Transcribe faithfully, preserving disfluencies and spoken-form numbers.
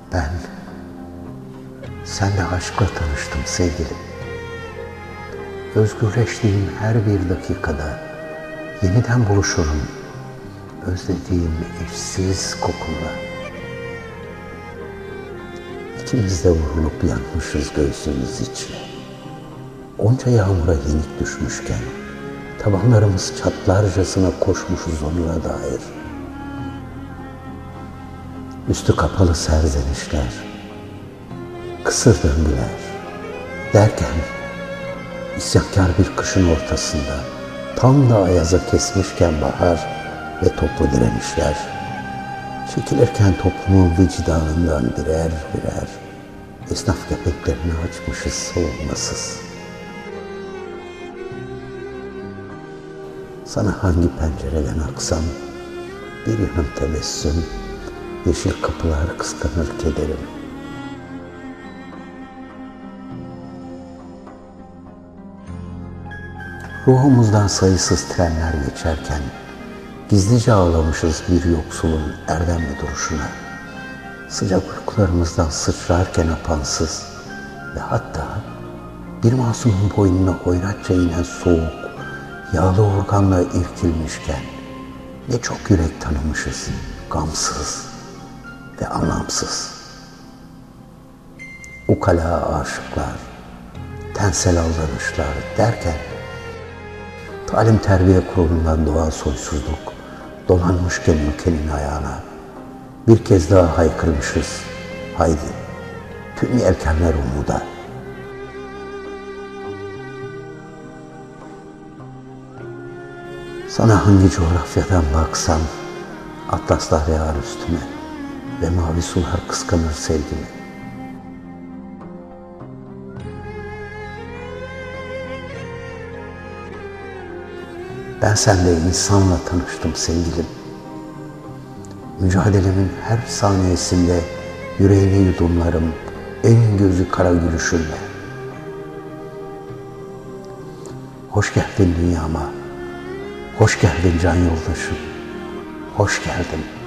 Ben senle aşkla tanıştım sevgilim. Özgürleştiğim her bir dakikada yeniden buluşurum özlediğim eşsiz kokunla. İkimiz de vurulup yanmışız göğsümüz içine. Onca yağmura yenik düşmüşken tabanlarımız çatlarcasına koşmuşuz onura dair. Üstü kapalı serzenişler, kısır döngüler derken isyankar bir kışın ortasında tam da ayaza kesmişken bahar ve toplu direnişler çekilirken toplumun vicdanından birer birer esnaf kepeklerini açmışız savunmasız. Sana hangi pencereden aksam bir yanım tebessüm, yeşil kapılar kıskanır kederim. Ruhumuzdan sayısız trenler geçerken gizlice ağlamışız bir yoksulun erdemli duruşuna. Sıcak uykularımızdan sıçrarken apansız ve hatta bir masumun boynuna hoyratça inen soğuk, yağlı organla irkilmişken ne çok yürek tanımışız, gamsız ve anlamsız. Ukala aşıklar, tensel aldanışlar derken talim terbiye kurulundan doğan soysuzluk dolanmışken ülkenin ayağına bir kez daha haykırmışız. Haydi tüm yelkenler umuda. Sana hangi coğrafyadan baksam atlaslar yağar üstüme ve mavi sular kıskanır sevgimi. Ben seninle insanla tanıştım sevgilim. Mücadelemin her saniyesinde yüreğini yudumlarım en gözü kara gülüşünle. Hoş geldin dünyama, hoş geldin can yoldaşım, hoş geldin.